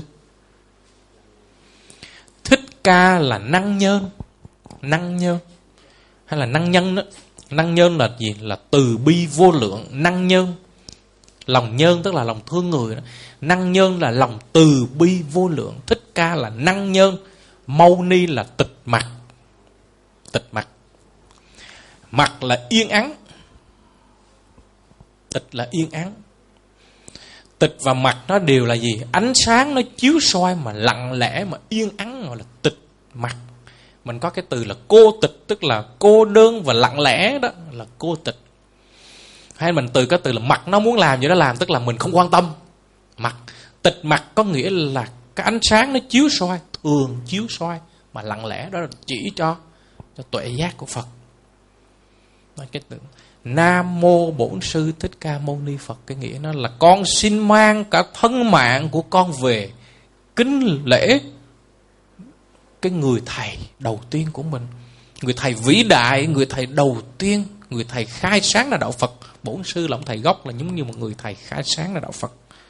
Thích Ca là năng nhân. Năng nhân hay là năng nhân đó. Năng nhân là gì? Là từ bi vô lượng. Năng nhân, lòng nhân tức là lòng thương người đó. Năng nhân là lòng từ bi vô lượng. Thích Ca là năng nhân. Mâu Ni là tịch mặc. Tịch mặc. Mặc là yên ắng. Tịch là yên ắng. Tịch và mặc nó đều là gì? Ánh sáng nó chiếu soi mà lặng lẽ mà yên ắng, gọi là tịch mặc. Mình có cái từ là cô tịch, tức là cô đơn và lặng lẽ, đó là cô tịch. Hay mình từ cái từ là mặc, nó muốn làm gì nó làm, tức là mình không quan tâm. Mặc, tịch mặc có nghĩa là cái ánh sáng nó chiếu soi, thường chiếu soi mà lặng lẽ, đó là chỉ cho tuệ giác của Phật. Nói cái từ Nam Mô Bổn Sư Thích Ca Mâu Ni Phật, cái nghĩa nó là con xin mang cả thân mạng của con về kính lễ cái người thầy đầu tiên của mình, người thầy vĩ đại, người thầy đầu tiên, người thầy khai sáng là đạo Phật. Bổn Sư là ông thầy gốc, là giống như một người thầy khai sáng là đạo Phật.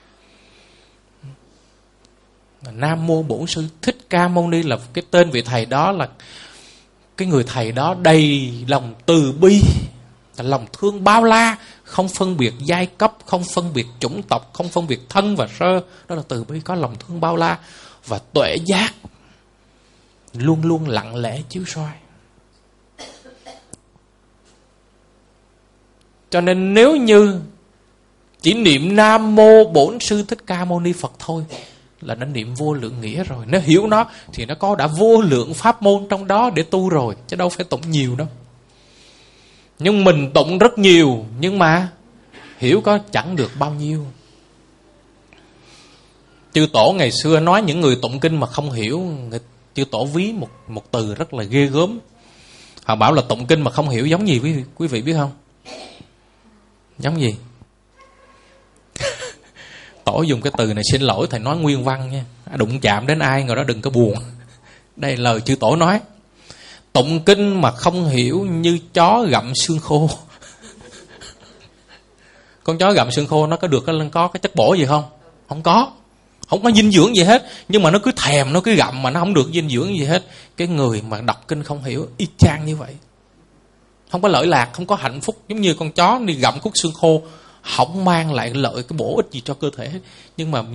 Nam Mô Bổn Sư Thích Ca Mâu Ni là cái tên vị thầy đó, là cái người thầy đó đầy lòng từ bi, là lòng thương bao la, không phân biệt giai cấp, không phân biệt chủng tộc, không phân biệt thân và sơ. Đó là từ bi, có lòng thương bao la và tuệ giác, luôn luôn lặng lẽ chiếu soi. Cho nên nếu như chỉ niệm Nam Mô Bổn Sư Thích Ca Mâu Ni Phật thôi là đã niệm vô lượng nghĩa rồi. Nếu hiểu nó thì nó có đã vô lượng pháp môn trong đó để tu rồi, chứ đâu phải tụng nhiều đâu. Nhưng mình tụng rất nhiều, nhưng mà hiểu có chẳng được bao nhiêu. Chư Tổ ngày xưa nói những người tụng kinh mà không hiểu, Chư Tổ ví một từ rất là ghê gớm. Họ bảo là tụng kinh mà không hiểu giống gì quý vị biết không? Giống gì? Tổ dùng cái từ này, xin lỗi thầy nói nguyên văn nha, đụng chạm đến ai người đó đừng có buồn. Đây là lời Chư Tổ nói. Tụng kinh mà không hiểu như chó gặm xương khô. Con chó gặm xương khô nó có cái chất bổ gì không? Không có. Không có dinh dưỡng gì hết. Nhưng mà nó cứ thèm, nó cứ gặm mà nó không được dinh dưỡng gì hết. Cái người mà đọc kinh không hiểu y chang như vậy. Không có lợi lạc, không có hạnh phúc. Giống như con chó đi gặm khúc xương khô, không mang lại lợi cái bổ ích gì cho cơ thể. Nhưng mà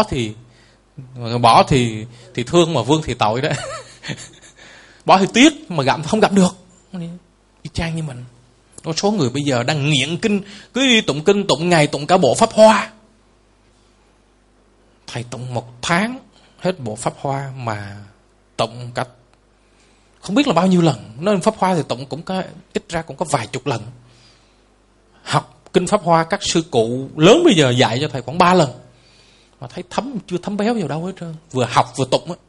bỏ thì thương, mà vương thì tội đó. Bỏ thì tiếc, mà gặm không gặm được. Y chang như mình. Có số người bây giờ đang nghiện kinh, cứ đi tụng kinh, tụng ngày, tụng cả bộ Pháp Hoa. Thầy tụng 1 tháng hết bộ Pháp Hoa, mà tụng cả không biết là bao nhiêu lần. Nên Pháp Hoa thì tụng cũng có, ít ra cũng có vài chục lần. Học kinh Pháp Hoa các sư cụ lớn bây giờ dạy cho thầy khoảng 3 lần, mà thấy chưa thấm béo vào đâu hết trơn. Vừa học vừa tụng á.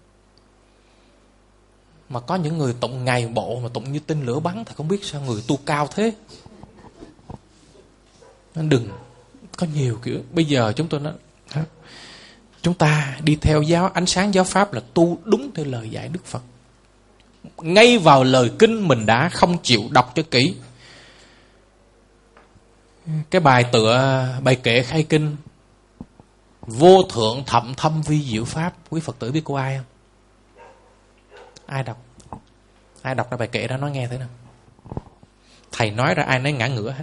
Mà có những người tụng ngày bộ mà tụng như tên lửa bắn, thầy không biết sao người tu cao thế. Nên đừng có nhiều kiểu. Bây giờ chúng ta đi theo ánh sáng giáo pháp là tu đúng theo lời dạy Đức Phật. Ngay vào lời kinh mình đã không chịu đọc cho kỹ. Cái bài kệ khai kinh Vô thượng thậm thâm vi diệu pháp, quý Phật tử biết của ai không? Ai đọc ra bài kệ đó nói nghe thế nào? Thầy nói ra ai nấy ngã ngửa hết.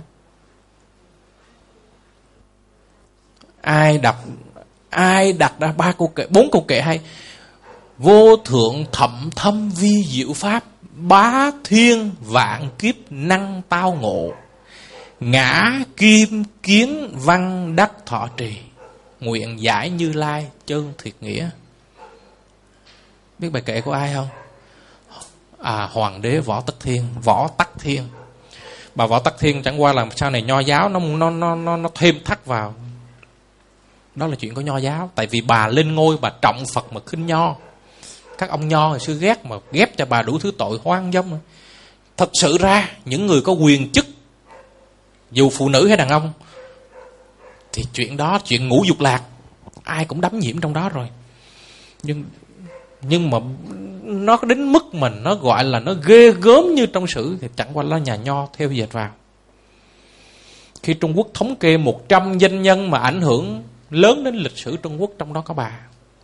Ai đặt ra 4 câu kệ hay. Vô thượng thậm thâm vi diệu pháp, bá thiên vạn kiếp năng tao ngộ, ngã kim kiến văn đắc thọ trì, nguyện giải Như Lai chân thiệt nghĩa. Biết bài kệ của ai không? Hoàng đế Võ Tắc Thiên. Bà Võ Tắc Thiên chẳng qua là sau này nho giáo nó thêm thắt vào. Đó là chuyện của nho giáo. Tại vì bà lên ngôi, bà trọng Phật mà khinh nho. Các ông nho hồi xưa ghét mà ghép cho bà đủ thứ tội hoang dâm. Thật sự ra những người có quyền chức, dù phụ nữ hay đàn ông, thì chuyện đó, chuyện ngũ dục lạc, ai cũng đắm nhiễm trong đó rồi. Nhưng mà nó đến mức mình nó gọi là nó ghê gớm như trong sử, thì chẳng qua là nhà nho theo dệt vào. Khi Trung Quốc thống kê 100 danh nhân mà ảnh hưởng lớn đến lịch sử Trung Quốc, trong đó có bà.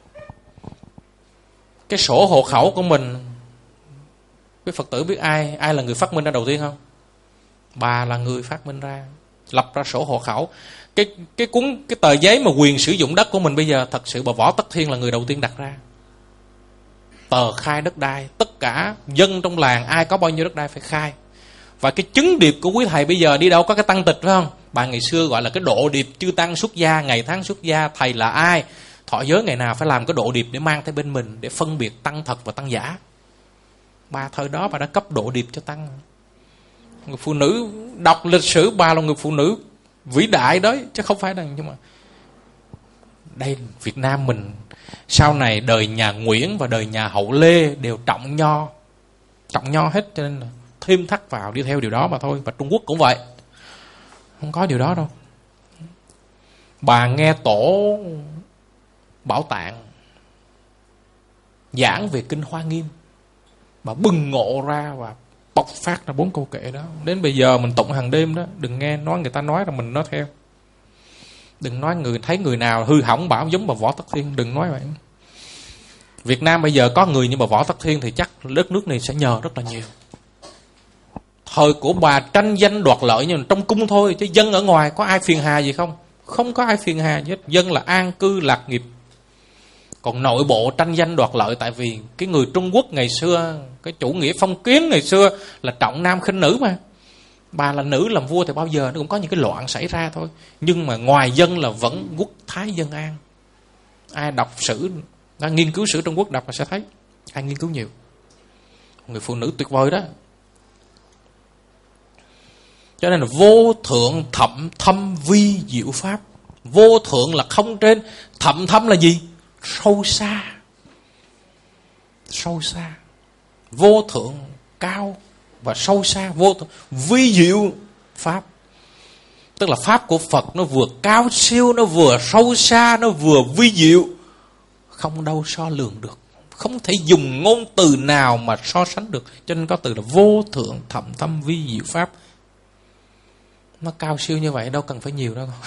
Cái sổ hộ khẩu của mình, quý Phật tử biết ai là người phát minh ra đầu tiên không? Bà là người phát minh ra, lập ra sổ hộ khẩu. Cái tờ giấy mà quyền sử dụng đất của mình bây giờ, thật sự bà Võ Tắc Thiên là người đầu tiên đặt ra. Tờ khai đất đai, tất cả dân trong làng ai có bao nhiêu đất đai phải khai. Và cái chứng điệp của quý thầy bây giờ đi đâu có cái tăng tịch phải không? Bà ngày xưa gọi là cái độ điệp chư tăng xuất gia, ngày tháng xuất gia, thầy là ai, thọ giới ngày nào phải làm cái độ điệp để mang theo bên mình, để phân biệt tăng thật và tăng giả. Bà thời đó bà đã cấp độ điệp cho tăng. Người phụ nữ đọc lịch sử, bà là người phụ nữ vĩ đại đấy, chứ không phải là. Nhưng mà đây Việt Nam mình sau này đời nhà Nguyễn và đời nhà Hậu Lê đều trọng nho hết, cho nên là thêm thắt vào đi theo điều đó mà thôi. Và Trung Quốc cũng vậy, không có điều đó đâu. Bà nghe tổ Bảo Tạng giảng về kinh Hoa Nghiêm, bà bừng ngộ ra và bộc phát ra 4 câu kệ đó. Đến bây giờ mình tụng hàng đêm đó, đừng nghe nói người ta nói là mình nói theo. Đừng nói thấy người nào hư hỏng bảo giống bà Võ Tắc Thiên, đừng nói vậy. Việt Nam bây giờ có người như bà Võ Tắc Thiên thì chắc đất nước này sẽ nhờ rất là nhiều. Thời của bà tranh danh đoạt lợi nhưng trong cung thôi, chứ dân ở ngoài có ai phiền hà gì không? Không có ai phiền hà gì hết. Dân là an cư lạc nghiệp. Còn nội bộ tranh danh đoạt lợi, tại vì cái người Trung Quốc ngày xưa, cái chủ nghĩa phong kiến ngày xưa là trọng nam khinh nữ mà. Bà là nữ làm vua thì bao giờ nó cũng có những cái loạn xảy ra thôi. Nhưng mà ngoài dân là vẫn quốc thái dân an. Ai đọc sử, đã nghiên cứu sử Trung Quốc đọc là sẽ thấy. Ai nghiên cứu nhiều. Người phụ nữ tuyệt vời đó. Cho nên là vô thượng thậm thâm vi diệu pháp. Vô thượng là không trên, thậm thâm là gì? Sâu xa. Sâu xa. Vô thượng cao và sâu xa, vô thượng vi diệu pháp. Tức là pháp của Phật nó vừa cao siêu, nó vừa sâu xa, nó vừa vi diệu, không đâu so lường được, không thể dùng ngôn từ nào mà so sánh được. Cho nên có từ là vô thượng thậm thâm vi diệu pháp. Nó cao siêu như vậy đâu cần phải nhiều đâu.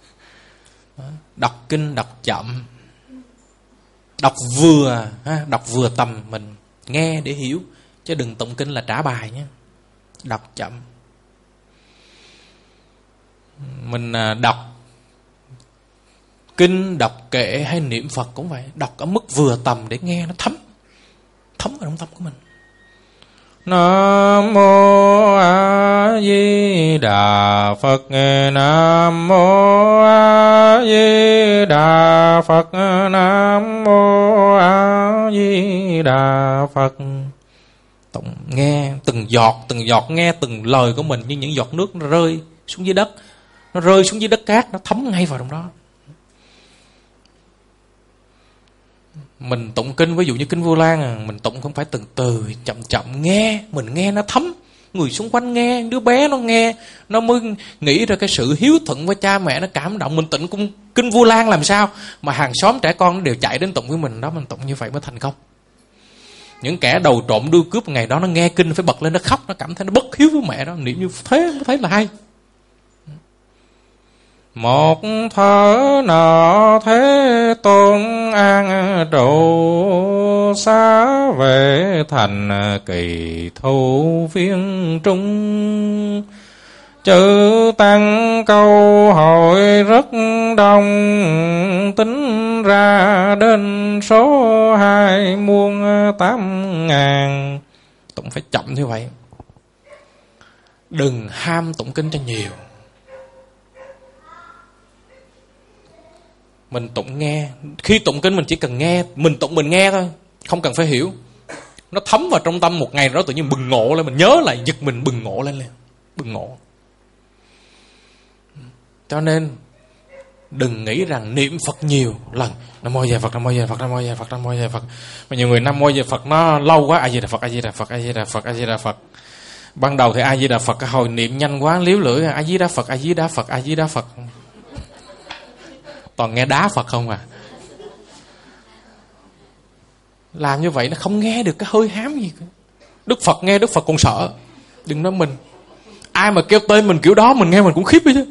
Đọc kinh đọc chậm, đọc vừa tầm mình nghe để hiểu, chứ đừng tụng kinh là trả bài nhé. Đọc chậm. Mình đọc kinh, đọc kệ hay niệm Phật cũng vậy, đọc ở mức vừa tầm để nghe nó thấm vào trong tâm của mình. Nam mô A Di Đà Phật. Nam mô A Di Đà Phật. Nam mô A Di Đà Phật. Tụng nghe từng giọt nghe từng lời của mình như những giọt nước nó rơi xuống dưới đất. Nó rơi xuống dưới đất cát, nó thấm ngay vào trong đó. Mình tụng kinh, ví dụ như kinh Vu Lan, mình tụng không phải từng từ, chậm nghe, mình nghe nó thấm. Người xung quanh nghe, đứa bé nó nghe, nó mới nghĩ ra cái sự hiếu thuận với cha mẹ, nó cảm động. Mình tụng kinh Vu Lan làm sao mà hàng xóm trẻ con nó đều chạy đến tụng với mình đó. Mình tụng như vậy mới thành công. Những kẻ đầu trộm đưa cướp ngày đó nó nghe kinh phải bật lên nó khóc, nó cảm thấy nó bất hiếu với mẹ đó. Niệm như thế mới thấy là hay. Một thở nọ thế tôn an trụ, xa về thành kỳ thu viên trung. Chữ tăng câu hỏi rất đông, tính ra đến số 2.800.000. Tụng phải chậm như vậy. Đừng ham tụng kinh cho nhiều. Mình tụng nghe. Khi tụng kinh mình chỉ cần nghe. Mình tụng mình nghe thôi, không cần phải hiểu. Nó thấm vào trong tâm một ngày đó tự nhiên bừng ngộ lên. Mình nhớ lại, giật mình bừng ngộ lên. Bừng ngộ. Cho nên đừng nghĩ rằng niệm Phật nhiều lần, Nam mô Di Đà Phật, Nam mô Di Đà Phật, Nam mô Di Đà Phật, Nam mô Di Đà Phật. Mà nhiều người Nam mô Di Đà Phật nó lâu quá, A Di Đà Phật, A Di Đà Phật, A Di Đà Phật, A Di Đà Phật. Ban đầu thì A Di Đà Phật, cái hồi niệm nhanh quá liếu lưỡi, A Di Đà Phật, A Di Đà Phật, A Di Đà Phật. Toàn nghe đá Phật không à. Làm như vậy nó không nghe được cái hơi hám gì cả. Đức Phật nghe Đức Phật còn sợ, đừng nói mình. Ai mà kêu tên mình kiểu đó mình nghe mình cũng khiếp ấy chứ.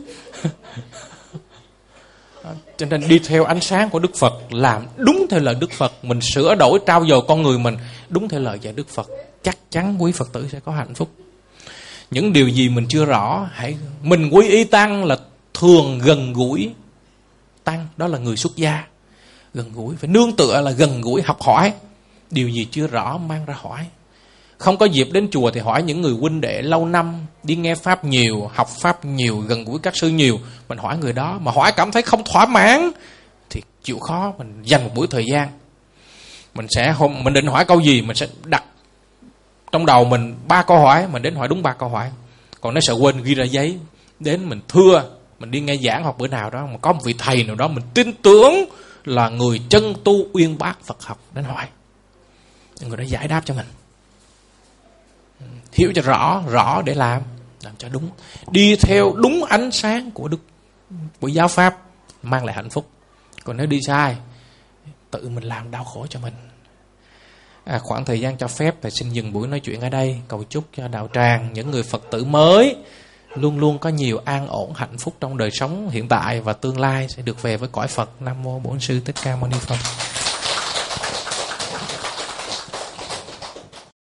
Cho nên đi theo ánh sáng của Đức Phật, làm đúng theo lời Đức Phật, mình sửa đổi trau dồi con người mình đúng theo lời dạy Đức Phật, chắc chắn quý Phật tử sẽ có hạnh phúc. Những điều gì mình chưa rõ, mình quy y tăng là thường gần gũi tăng, đó là người xuất gia, gần gũi, phải nương tựa là gần gũi học hỏi. Điều gì chưa rõ mang ra hỏi. Không có dịp đến chùa thì hỏi những người huynh đệ lâu năm, đi nghe Pháp nhiều, học Pháp nhiều, gần gũi các sư nhiều. Mình hỏi người đó, mà hỏi cảm thấy không thỏa mãn thì chịu khó, mình dành một buổi thời gian. Mình định hỏi câu gì, mình sẽ đặt trong đầu mình 3 câu hỏi, mình đến hỏi đúng 3 câu hỏi. Còn nếu sợ quên, ghi ra giấy, đến mình thưa, mình đi nghe giảng hoặc bữa nào đó, mà có một vị thầy nào đó mình tin tưởng là người chân tu uyên bác Phật học, đến hỏi, người đó giải đáp cho mình, hiểu cho rõ để làm cho đúng, đi theo đúng ánh sáng của giáo pháp, mang lại hạnh phúc. Còn nếu đi sai, tự mình làm đau khổ cho mình. Khoảng thời gian cho phép thì xin dừng buổi nói chuyện ở đây. Cầu chúc cho đạo tràng, những người Phật tử mới luôn luôn có nhiều an ổn, hạnh phúc trong đời sống hiện tại và tương lai, sẽ được về với cõi Phật. Nam mô Bổn Sư Thích Ca Mâu Ni Phật.